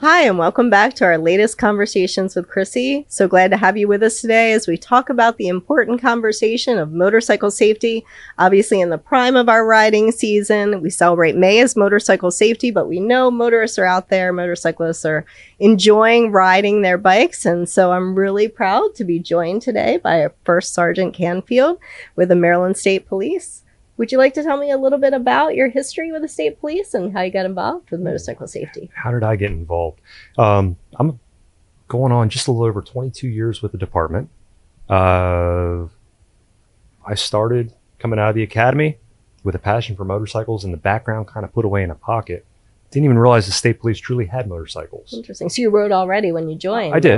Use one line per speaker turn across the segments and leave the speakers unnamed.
Hi, and welcome back to our latest Conversations with Chrissy. So glad to have you with us today as we talk about the important conversation of motorcycle safety. Obviously, in the prime of our riding season, we celebrate May as motorcycle safety, but we know motorists are out there, motorcyclists are enjoying riding their bikes. And so I'm really proud to be joined today by First Sergeant Canfield with the Maryland State Police. Would you like to tell me a little bit about your history with the state police and how you got involved with motorcycle safety?
How did I get involved? I'm going on just a little over 22 years with the department. I started coming out of the academy with a passion for motorcycles in the background, kind of put away in a pocket. Didn't even realize the state police truly had motorcycles.
Interesting. So you rode already when you joined?
I did.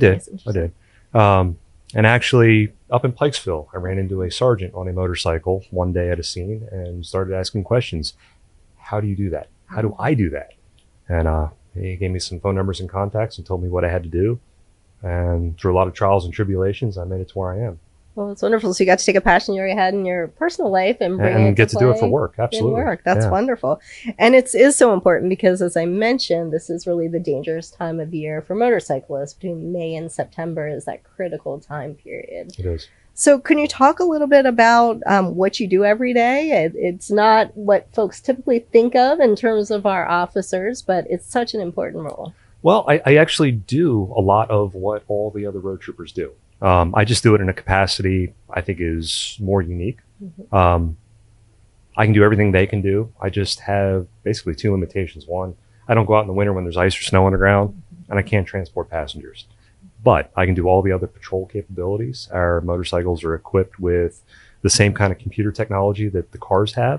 And actually, up in Pikesville, I ran into a sergeant on a motorcycle one day at a scene and started asking questions. How do you do that? How do I do that? And he gave me some phone numbers and contacts and told me what I had to do. And through a lot of trials and tribulations, I made it to where I am.
Well, it's wonderful. So you got to take a passion you already had in your personal life and bring it
get to do it for work. Absolutely.
Work. That's wonderful. And it is so important because, as I mentioned, this is really the dangerous time of year for motorcyclists. Between May and September is that critical time period.
It is.
So can you talk a little bit about what you do every day? It's not what folks typically think of in terms of our officers, but it's such an important role.
Well, I actually do a lot of what all the other road troopers do. I just do it in a capacity I think is more unique. I can do everything they can do. I just have basically two limitations. One, I don't go out in the winter when there's ice or snow on the ground, and I can't transport passengers. But I can do all the other patrol capabilities. Our motorcycles are equipped with the same kind of computer technology that the cars have.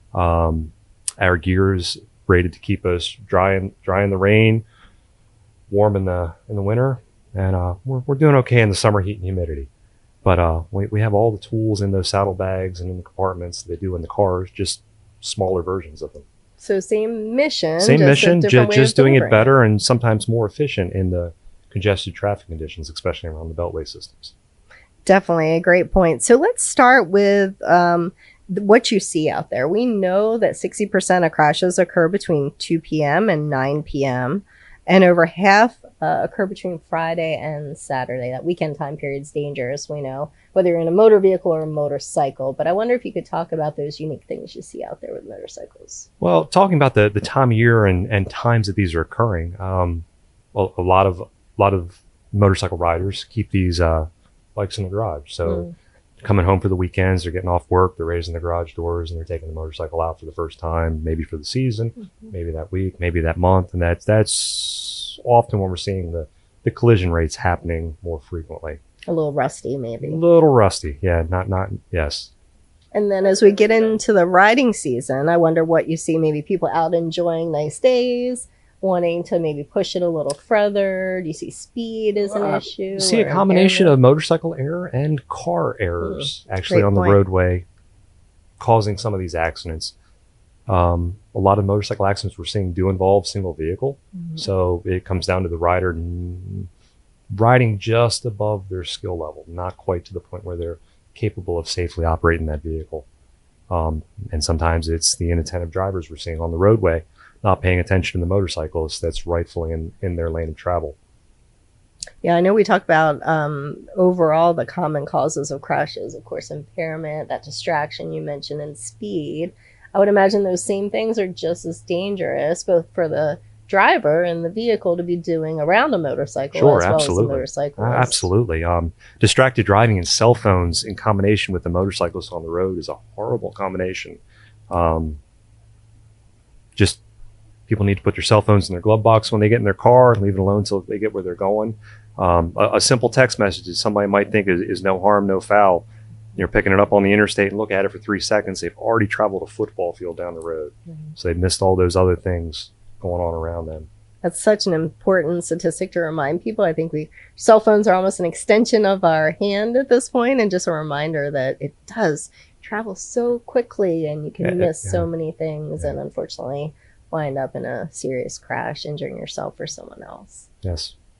Our gear is rated to keep us dry in the rain, warm in the winter. And we're doing okay in the summer heat and humidity. But we have all the tools in those saddlebags and in the compartments that they do in the cars, just smaller versions of them.
So same mission.
Just doing it better and sometimes more efficient in the congested traffic conditions, especially around the beltway systems.
Definitely a great point. So let's start with what you see out there. We know that 60% of crashes occur between 2 p.m. and 9 p.m. and over half occur between Friday and Saturday. That weekend time period is dangerous, we know, whether you're in a motor vehicle or a motorcycle. But I wonder if you could talk about those unique things you see out there with motorcycles.
Well, talking about the time of year and times that these are occurring, well, a lot of motorcycle riders keep these bikes in the garage. So coming home for the weekends, they're getting off work, they're raising the garage doors, and they're taking the motorcycle out for the first time, maybe for the season, maybe that week, maybe that month. And that's often when we're seeing the collision rates happening more frequently.
A little rusty, maybe.
A little rusty. Yeah, yes.
And then as we get into the riding season, I wonder what you see, maybe people out enjoying nice days, wanting to maybe push it a little further. Do you see speed as an issue?
See a combination of motorcycle error and car errors actually on the roadway causing some of these accidents. A lot of motorcycle accidents we're seeing do involve single vehicle. So it comes down to the rider riding just above their skill level, not quite to the point where they're capable of safely operating that vehicle. And sometimes it's the inattentive drivers we're seeing on the roadway not paying attention to the motorcyclist that's rightfully in their lane of travel.
Yeah, I know we talk about overall the common causes of crashes, of course, impairment, that distraction you mentioned, and speed. I would imagine those same things are just as dangerous, both for the driver and the vehicle to be doing around a motorcycle as well as the motorcyclist.
Absolutely. Distracted driving and cell phones in combination with the motorcyclist on the road is a horrible combination. Just people need to put their cell phones in their glove box when they get in their car and leave it alone until they get where they're going. A simple text message that somebody might think is no harm, no foul. You're picking it up on the interstate and look at it for 3 seconds. They've already traveled a football field down the road. So they've missed all those other things going on around them.
That's such an important statistic to remind people. I think cell phones are almost an extension of our hand at this point, and just a reminder that it does travel so quickly and you can miss so many things and unfortunately wind up in a serious crash, injuring yourself or someone else.
Yes.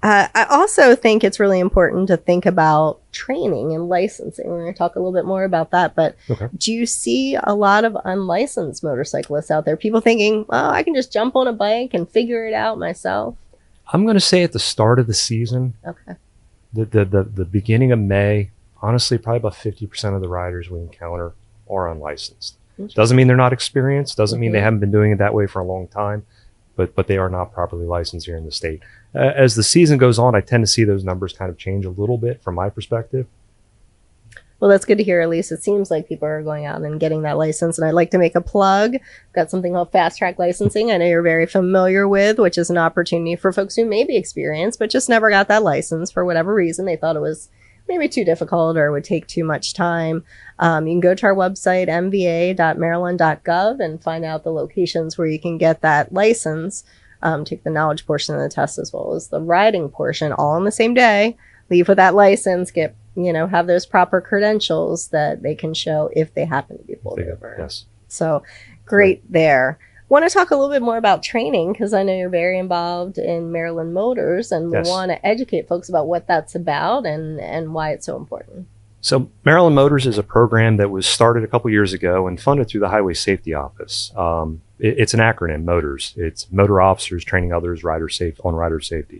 I also think it's really important to think about training and licensing. We're going to talk a little bit more about that. But
Okay.
do you see a lot of unlicensed motorcyclists out there? People thinking, well, I can just jump on a bike and figure it out myself.
I'm going to say at the start of the season,
Okay.
the beginning of May, honestly, probably about 50% of the riders we encounter are unlicensed. Doesn't mean they're not experienced. Doesn't mean they haven't been doing it that way for a long time, but they are not properly licensed here in the state. As the season goes on, I tend to see those numbers kind of change a little bit from my perspective.
Well, that's good to hear. At least it seems like people are going out and getting that license. And I'd like to make a plug. I've got something called Fast Track Licensing. I know you're very familiar with, which is an opportunity for folks who may be experienced, but just never got that license for whatever reason. They thought it was maybe too difficult or would take too much time. You can go to our website, mva.maryland.gov, and find out the locations where you can get that license. Take the knowledge portion of the test as well as the riding portion all on the same day. Leave with that license, get, have those proper credentials that they can show if they happen to be pulled over.
Yes.
So great there. Want to talk a little bit more about training because I know you're very involved in Maryland Motors, and we want to educate folks about what that's about and why it's so important.
So Maryland Motors is a program that was started a couple years ago and funded through the Highway Safety Office. It's an acronym, MOTORS. It's Motor Officers Training Others on Rider Safety.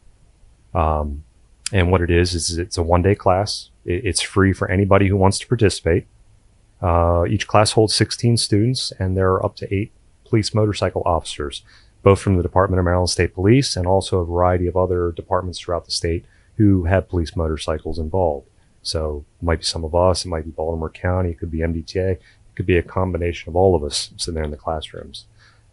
And what it is it's a one-day class. It's free for anybody who wants to participate. Each class holds 16 students, and there are up to 8 police motorcycle officers, both from the Department of Maryland State Police and also a variety of other departments throughout the state who have police motorcycles involved. So it might be some of us, it might be Baltimore County, it could be MDTA, it could be a combination of all of us sitting there in the classrooms.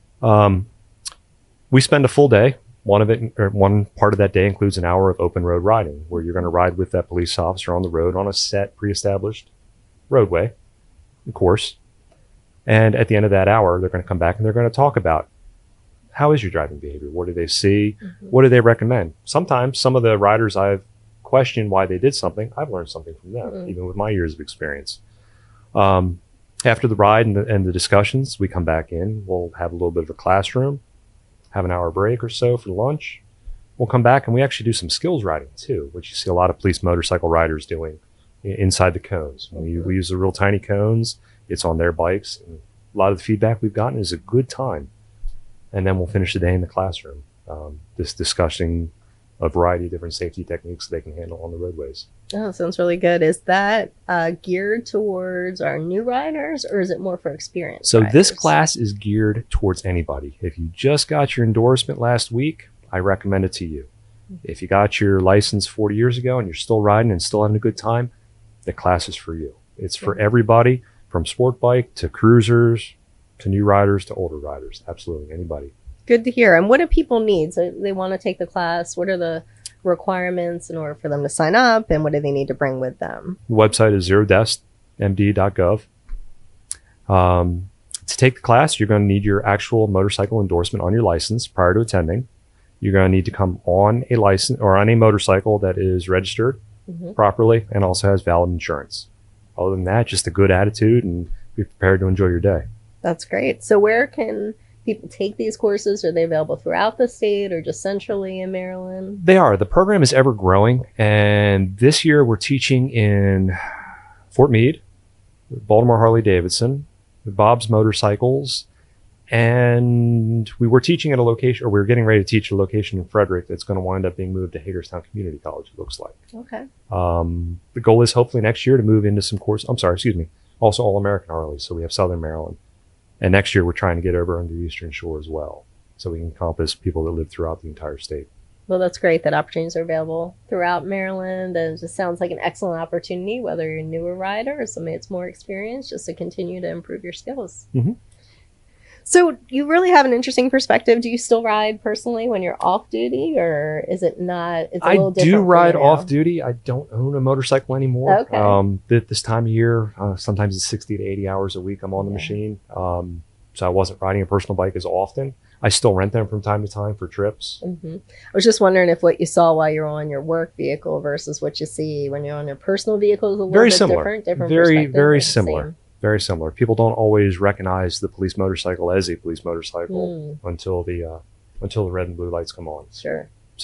We spend a full day. One part of that day includes an hour of open road riding, where you're going to ride with that police officer on the road on a set pre-established roadway, of course. And at the end of that hour, they're going to come back and they're going to talk about how is your driving behavior? What do they see? What do they recommend? Sometimes some of the riders I've questioned why they did something, I've learned something from them, even with my years of experience. After the ride and the discussions, we come back in. We'll have a little bit of a classroom, have an hour break or so for lunch. We'll come back and we actually do some skills riding too, which you see a lot of police motorcycle riders doing inside the cones. We use the real tiny cones. It's on their bikes. And a lot of the feedback we've gotten is a good time. And then we'll finish the day in the classroom, discussing a variety of different safety techniques they can handle on the roadways.
Oh, sounds really good. Is that geared towards our new riders, or is it more for experienced riders?
This class is geared towards anybody. If you just got your endorsement last week, I recommend it to you. If you got your license 40 years ago and you're still riding and still having a good time, the class is for you. It's for everybody, from sport bike to cruisers to new riders to older riders. Absolutely, anybody. Good
to hear. And what do people need? So they want to take the class. What are the requirements in order for them to sign up, and what do they need to bring with them?
The website is zerodeskmd.gov. To take the class, you're going to need your actual motorcycle endorsement on your license prior to attending. You're going to need to come on a license or on a motorcycle that is registered properly and also has valid insurance. Other than that, just a good attitude and be prepared to enjoy your day.
That's great. So where can people take these courses? Are they available throughout the state or just centrally in Maryland?
They are. The program is ever growing. And this year we're teaching in Fort Meade, Baltimore Harley-Davidson, Bob's Motorcycles, and we were teaching at a location, or we were getting ready to teach a location in Frederick that's going to wind up being moved to Hagerstown Community College, it looks like.
Okay.
The goal is hopefully next year to move into some also All-American Harley. So we have Southern Maryland. And next year we're trying to get over on the Eastern Shore as well, so we can encompass people that live throughout the entire state.
Well, that's great that opportunities are available throughout Maryland. And it just sounds like an excellent opportunity, whether you're a newer rider or somebody that's more experienced, just to continue to improve your skills. So you really have an interesting perspective. Do you still ride personally when you're off duty, or is it not? It's a little different.
I do ride off duty. I don't own a motorcycle anymore.
Okay.
This time of year, sometimes it's 60 to 80 hours a week I'm on the machine. So I wasn't riding a personal bike as often. I still rent them from time to time for trips.
I was just wondering if what you saw while you're on your work vehicle versus what you see when you're on your personal vehicle is a little bit different.
Very similar. Very similar. People don't always recognize the police motorcycle as a police motorcycle until the red and blue lights come on.
Sure.
So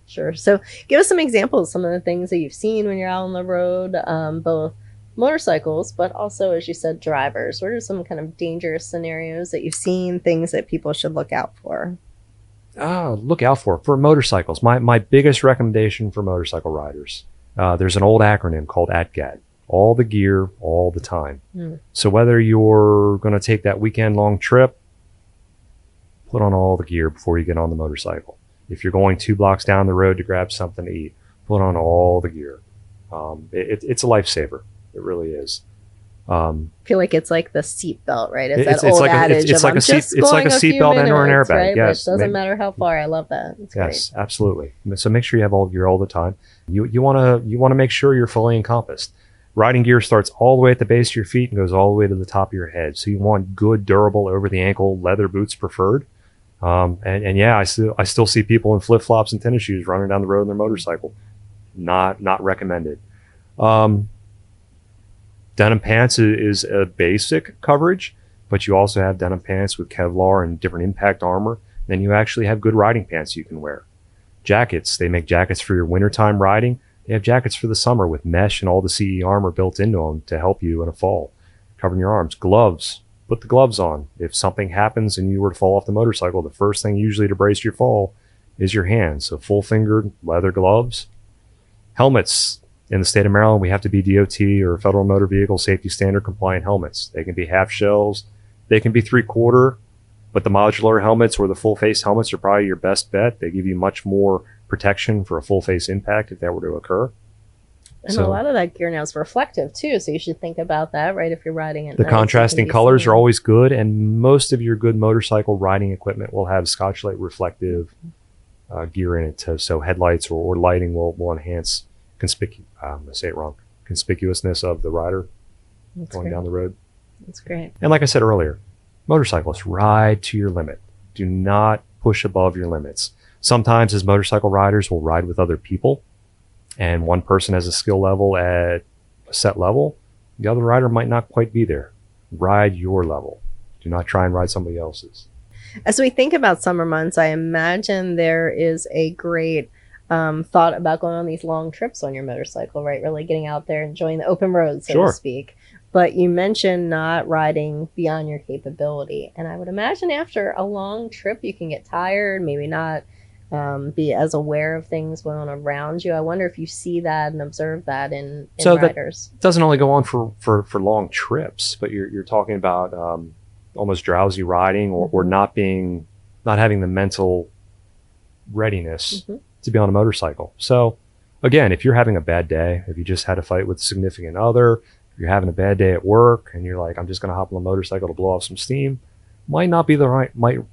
Sure. So give us some examples, some of the things that you've seen when you're out on the road, both motorcycles, but also, as you said, drivers. What are some kind of dangerous scenarios that you've seen, things that people should look out for?
Look out for motorcycles. My biggest recommendation for motorcycle riders, there's an old acronym called ATGAT. All the gear, all the time. So whether you're going to take that weekend long trip, put on all the gear before you get on the motorcycle. If you're going 2 blocks down the road to grab something to eat, put on all the gear. It's a lifesaver. It really is.
I feel like it's like the seatbelt, right?
It's like a seatbelt and or an airbag.
Right?
Yes,
but it doesn't matter how far. I love that. It's
yes,
great.
Absolutely. So make sure you have all gear all the time. You want to make sure you're fully encompassed. Riding gear starts all the way at the base of your feet and goes all the way to the top of your head. So you want good, durable, over the ankle leather boots preferred. And yeah, I still see people in flip flops and tennis shoes running down the road on their motorcycle. Not recommended. Denim pants is a basic coverage, but you also have denim pants with Kevlar and different impact armor. Then you actually have good riding pants you can wear. Jackets, they make jackets for your wintertime riding. They have jackets for the summer with mesh and all the CE armor built into them to help you in a fall, covering your arms. Gloves, put the gloves on. If something happens and you were to fall off the motorcycle, the first thing usually to brace your fall is your hands. So full-fingered leather gloves. Helmets. In the state of Maryland, we have to be DOT or Federal Motor Vehicle Safety Standard compliant helmets. They can be half shells. They can be 3/4, but the modular helmets or the full face helmets are probably your best bet. They give you much more protection for a full face impact if that were to occur.
And a lot of that gear now is reflective too, so you should think about that, right? If you're riding at
the
night,
contrasting colors are always good, and most of your good motorcycle riding equipment will have Scotchlite reflective gear in it, so headlights or lighting will enhance conspicuousness of the rider going down the road.
That's great.
And like I said earlier, motorcyclists, ride to your limit. Do not push above your limits. Sometimes as motorcycle riders, we'll ride with other people, and one person has a skill level at a set level. The other rider might not quite be there. Ride your level. Do not try and ride somebody else's.
As we think about summer months, I imagine there is a great thought about going on these long trips on your motorcycle, right? Really getting out there, enjoying the open road, so to speak. But you mentioned not riding beyond your capability. And I would imagine after a long trip, you can get tired, maybe not be as aware of things going on around you. I wonder if you see that and observe that in riders.
That doesn't only go on for long trips, but you're talking about almost drowsy riding or not having the mental readiness to be on a motorcycle. So again, if you're having a bad day, if you just had a fight with a significant other, if you're having a bad day at work and you're like, I'm just going to hop on a motorcycle to blow off some steam, might not be the right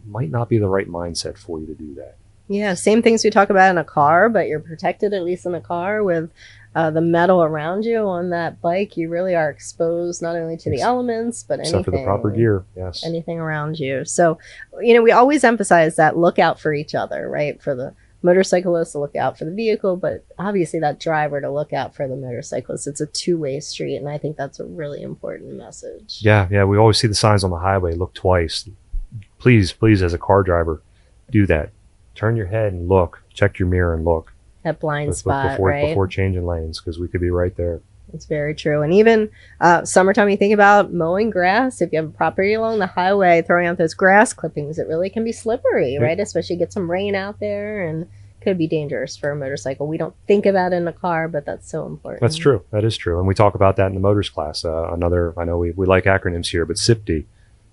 mindset for you to do that.
Yeah, same things we talk about in a car, but you're protected, at least in a car, with the metal around you. On that bike, you really are exposed not only to the elements, but anything.
Except for the proper gear, yes.
Anything around you. So, we always emphasize that look out for each other, right? For the motorcyclist to look out for the vehicle, but obviously that driver to look out for the motorcyclist. It's a two-way street, and I think that's a really important message.
Yeah, we always see the signs on the highway, look twice. Please, as a car driver, do that. Turn your head and look. Check your mirror and look.
That blind spot, right?
Before changing lanes, because we could be right there.
It's very true. And even summertime, you think about mowing grass. If you have a property along the highway, throwing out those grass clippings, it really can be slippery, right? Especially get some rain out there, and could be dangerous for a motorcycle. We don't think about it in a car, but that's so important.
That's true. That is true. And we talk about that in the motors class. I know we like acronyms here, but SIPD.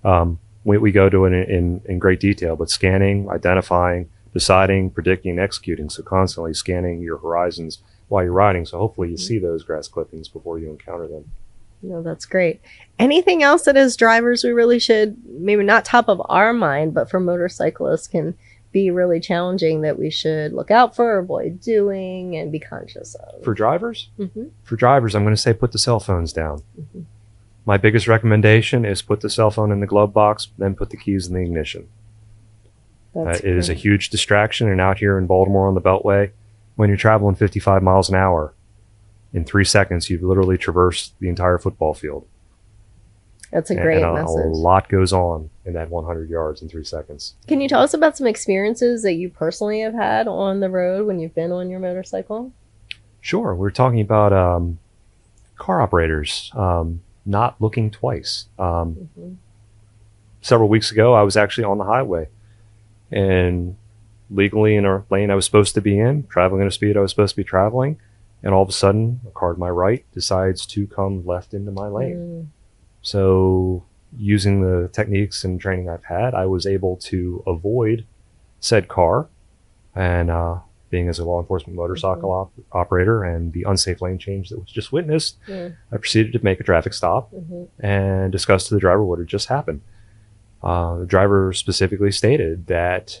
We go to it in great detail, but scanning, identifying, deciding, predicting, executing. So constantly scanning your horizons while you're riding. So hopefully you see those grass clippings before you encounter them.
No, that's great. Anything else that as drivers we really should, maybe not top of our mind, but for motorcyclists can be really challenging that we should look out for, avoid doing, and be conscious of?
For drivers? For drivers, I'm going to say put the cell phones down. My biggest recommendation is put the cell phone in the glove box, then put the keys in the ignition. It is a huge distraction, and out here in Baltimore on the Beltway, when you're traveling 55 miles an hour, in 3 seconds, you've literally traversed the entire football field.
That's a great
and
message.
A lot goes on in that 100 yards in 3 seconds.
Can you tell us about some experiences that you personally have had on the road when you've been on your motorcycle?
Sure. We're talking about car operators not looking twice. Several weeks ago, I was actually on the highway and legally in a lane I was supposed to be in, traveling at a speed I was supposed to be traveling, and all of a sudden, a car to my right decides to come left into my lane. So using the techniques and training I've had, I was able to avoid said car, and being as a law enforcement motorcycle operator and the unsafe lane change that was just witnessed, I proceeded to make a traffic stop and discuss to the driver what had just happened. The driver specifically stated that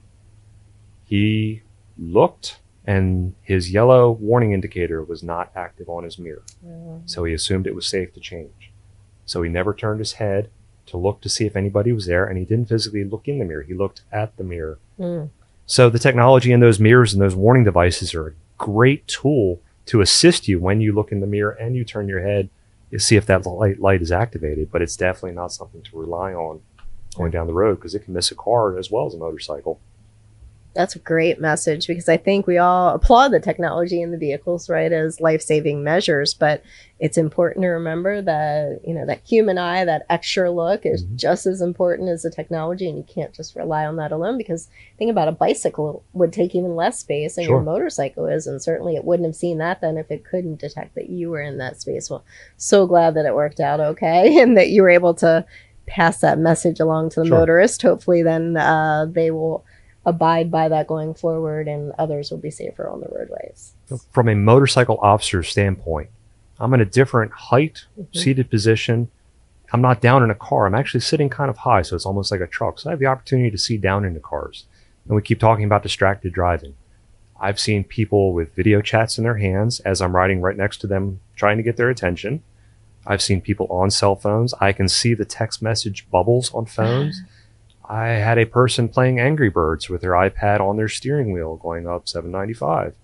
he looked and his yellow warning indicator was not active on his mirror. So he assumed it was safe to change. So he never turned his head to look to see if anybody was there, and he didn't physically look in the mirror. He looked at the mirror. So the technology in those mirrors and those warning devices are a great tool to assist you when you look in the mirror and you turn your head to see if that light is activated. But it's definitely not something to rely on going down the road, because it can miss a car as well as a motorcycle.
That's a great message, because I think we all applaud the technology in the vehicles, right, as life-saving measures. But it's important to remember that, that human eye, that extra look is just as important as the technology. And you can't just rely on that alone, because think about a bicycle would take even less space than your motorcycle is. And certainly it wouldn't have seen that then if it couldn't detect that you were in that space. Well, so glad that it worked out okay and that you were able to pass that message along to the motorist. Hopefully then they will abide by that going forward, and others will be safer on the roadways.
From a motorcycle officer's standpoint, I'm in a different height, seated position. I'm not down in a car. I'm actually sitting kind of high, so it's almost like a truck. So I have the opportunity to see down into cars. And we keep talking about distracted driving. I've seen people with video chats in their hands as I'm riding right next to them, trying to get their attention. I've seen people on cell phones. I can see the text message bubbles on phones. I had a person playing Angry Birds with their iPad on their steering wheel going up 795.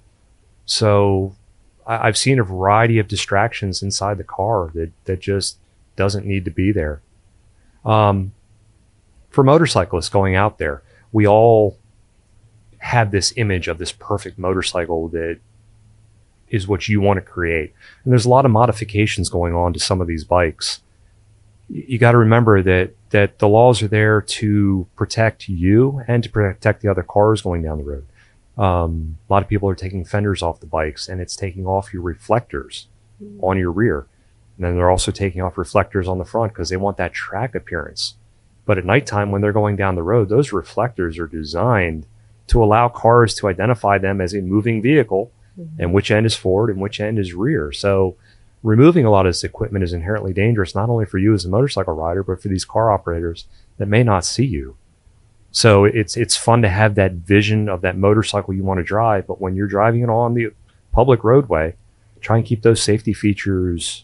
So I've seen a variety of distractions inside the car that just doesn't need to be there. For motorcyclists going out there, we all have this image of this perfect motorcycle that is what you want to create. And there's a lot of modifications going on to some of these bikes. You got to remember that the laws are there to protect you and to protect the other cars going down the road. A lot of people are taking fenders off the bikes, and it's taking off your reflectors on your rear. And then they're also taking off reflectors on the front because they want that track appearance. But at nighttime, when they're going down the road, those reflectors are designed to allow cars to identify them as a moving vehicle and which end is forward and which end is rear. So removing a lot of this equipment is inherently dangerous, not only for you as a motorcycle rider, but for these car operators that may not see you. So it's fun to have that vision of that motorcycle you want to drive, but when you're driving it on the public roadway, try and keep those safety features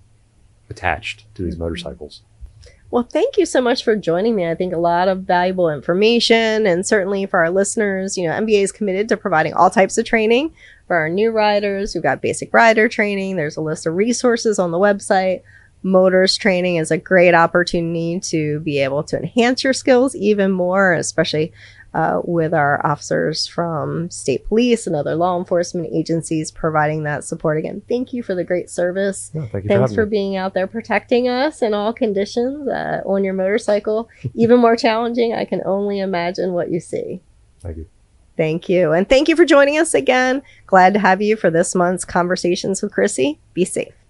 attached to these motorcycles.
Well, thank you so much for joining me. I think a lot of valuable information, and certainly for our listeners, MBA is committed to providing all types of training for our new riders. We've got basic rider training. There's a list of resources on the website. Motors training is a great opportunity to be able to enhance your skills even more, especially with our officers from state police and other law enforcement agencies providing that support. Again, thank you for the great service. Thanks for being out there protecting us in all conditions on your motorcycle. Even more challenging, I can only imagine what you see.
Thank you.
Thank you. And thank you for joining us again. Glad to have you for this month's Conversations with Chrissy. Be safe.